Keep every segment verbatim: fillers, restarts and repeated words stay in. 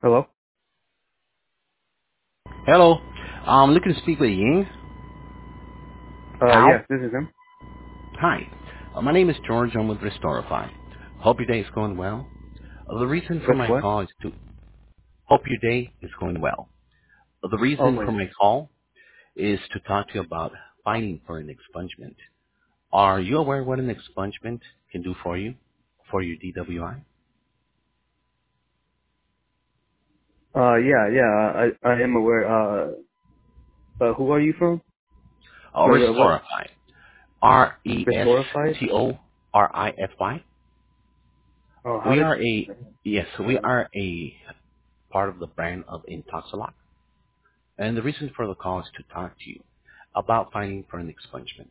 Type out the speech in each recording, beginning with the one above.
Hello? Hello. I'm looking to speak with Ying. Uh, How? yes, this is him. Hi. Uh, my name is George. I'm with Restorify. Hope your day is going well. Uh, the reason for With my what? call is to hope your day is going well. Uh, the reason Oh, for yes. my call is to talk to you about filing for an expungement. Are you aware what an expungement can do for you, for your D W I? Uh, yeah, yeah, I, I am aware, uh, but who are you from? Uh, Wait, wait, what? Restorify. R E S Restorify? T O R I F Y. Oh, how We did, are a, yes, we are a part of the brand of Intoxilock. And the reason for the call is to talk to you about filing for an expungement.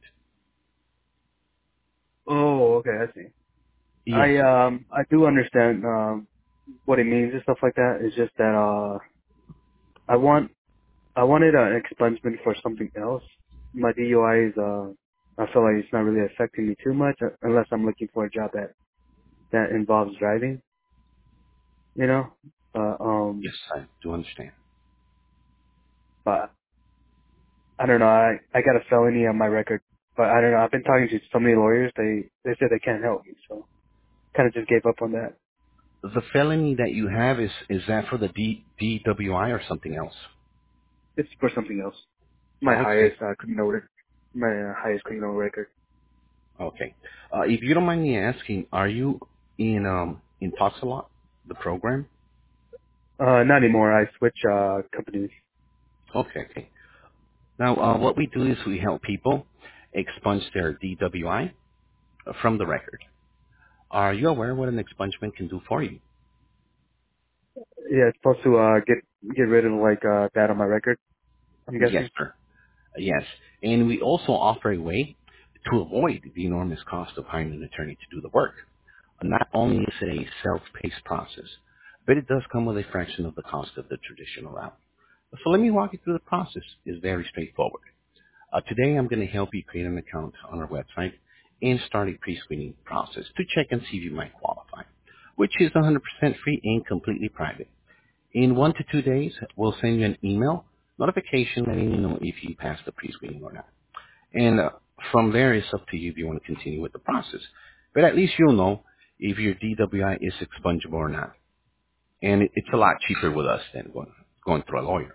oh, okay, I see. Yes, I, um, I do understand, um, what it means and stuff like that. It's just that, uh, I want, I wanted an expungement for something else. My D U I is, uh, I feel like it's not really affecting me too much uh, unless I'm looking for a job that, that involves driving, you know? Uh, um, yes, I do understand. but I don't know. I I got a felony on my record, but I don't know. I've been talking to so many lawyers. They they said they can't help me, so kind of just gave up on that. The felony that you have is is that for the D, DWI or something else? It's for something else. My Okay, highest uh, criminal record. My uh, highest criminal record. okay. Uh, if you don't mind me asking, are you in um in Toxalot, the program? Uh, not anymore. I switch uh companies. Okay, okay. Now, uh, what we do is we help people expunge their D W I from the record. Are you aware what an expungement can do for you? Yeah, it's supposed to uh get get rid of like uh that on my record. I'm Yes, guessing. sir. Yes, and we also offer a way to avoid the enormous cost of hiring an attorney to do the work. Not only is it a self-paced process, but it does come with a fraction of the cost of the traditional route. So let me walk you through the process. It's very straightforward. Uh, today I'm going to help you create an account on our website and start a pre-screening process to check and see if you might qualify, which is one hundred percent free and completely private. In one to two days, we'll send you an email notification letting you know if you passed the pre-screening or not. And uh, from there, it's up to you if you want to continue with the process. But at least you'll know if your D W I is expungible or not. And it, it's a lot cheaper with us than going, going through a lawyer.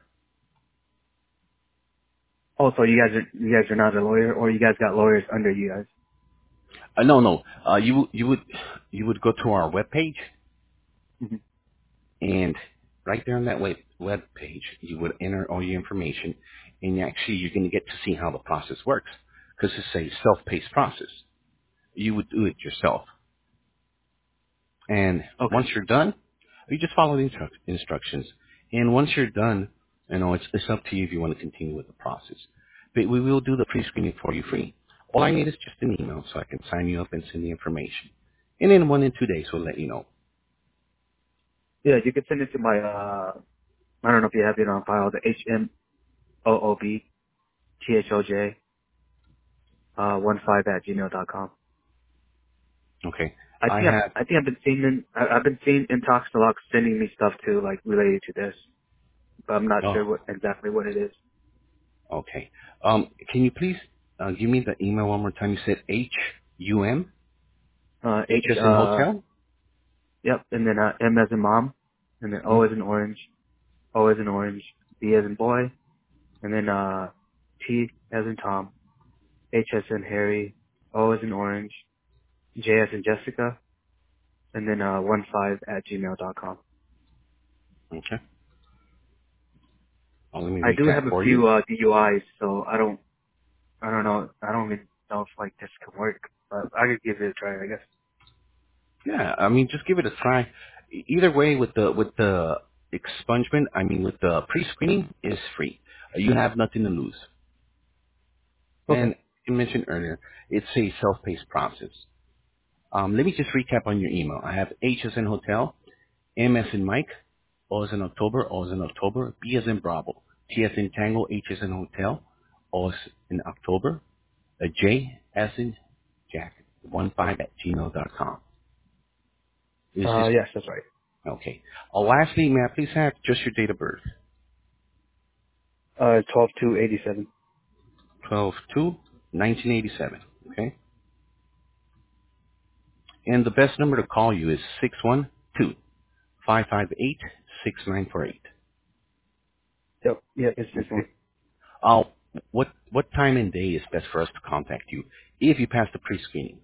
Oh, so you guys are you guys are not a lawyer, or you guys got lawyers under you guys? Uh, no, no. Uh, you you would you would go to our webpage, hmm and right there on that web web page, you would enter all your information, and actually you're going to get to see how the process works because it's a self-paced process. You would do it yourself. And Okay. once you're done, you just follow the instru- instructions. And once you're done, you know, it's, it's up to you if you want to continue with the process. But we will do the pre-screening for you free. All I need is just an email so I can sign you up and send the information. And in one and two days, we'll let you know. Yeah, you can send it to my uh. I don't know if you have it on file. The H M O O B T H O J uh one five at gmail dot com. Okay. I I think I've, have, I think I've been seeing in, I- I've been seeing Intoxalock sending me stuff too, like related to this, but I'm not oh, sure what exactly what it is. okay. Um, can you please uh, give me the email one more time? You said H U M, Uh, H H, as in uh, hotel? yep, and then uh, M as in mom, and then O Mm, as in orange, O as in orange, B as in boy, and then uh, T as in Tom, H as in Harry, O as in orange, J as in Jessica, and then uh, one five at gmail dot com. okay. Oh, let me I do recap have a for you. few uh, D U Is, so I don't, I don't know, I don't even know if like this can work, but I could give it a try, I guess. Yeah, I mean, just give it a try. E- Either way, with the with the expungement, I mean, with the pre-screening, is free. Uh, You have nothing to lose. Okay. And you mentioned earlier, it's a self-paced process. Um, let me just recap on your email. I have H as in hotel, M as in Mike, O as in October, O as in October, B as in Bravo, T as in Tango, H as in hotel, O as in October, a J as in Jack, one five at gmail dot com. Is Uh, this yes, that's right. Okay. Uh, lastly, may I please have just your date of birth? Uh, twelve two eighty seven. twelve two nineteen eighty-seven. Okay. And the best number to call you is six one two five five eight six nine four eight. Yep. Yeah, it's this Okay. one. Uh, what what time and day is best for us to contact you if you pass the pre-screening?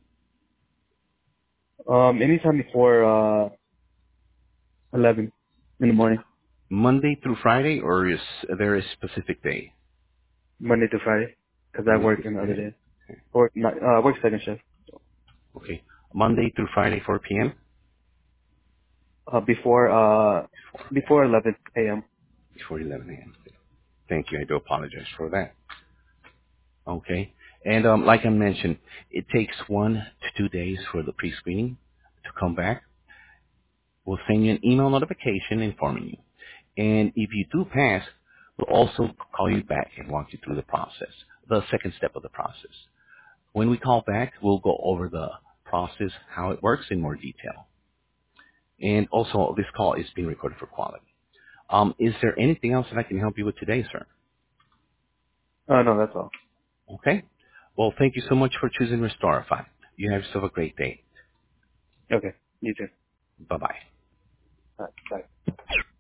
Um, anytime before uh eleven in the morning, Monday through Friday, or is there a specific day? Monday to Friday, because I Monday work through in the other Friday. day. Work not uh I work second shift. Okay. Monday through Friday, four p m Uh, before uh before eleven a m. before eleven a m Thank you. I do apologize for that. Okay. And um, like I mentioned, it takes one to two days for the pre-screening to come back. We'll send you an email notification informing you. And if you do pass, we'll also call you back and walk you through the process, the second step of the process. When we call back, we'll go over the process, how it works in more detail. And also, this call is being recorded for quality. Um, is there anything else that I can help you with today, sir? Uh, no, that's all. Okay. Well, thank you so much for choosing Restorify. You have yourself a great day. Okay, you too. Bye-bye. All right, bye.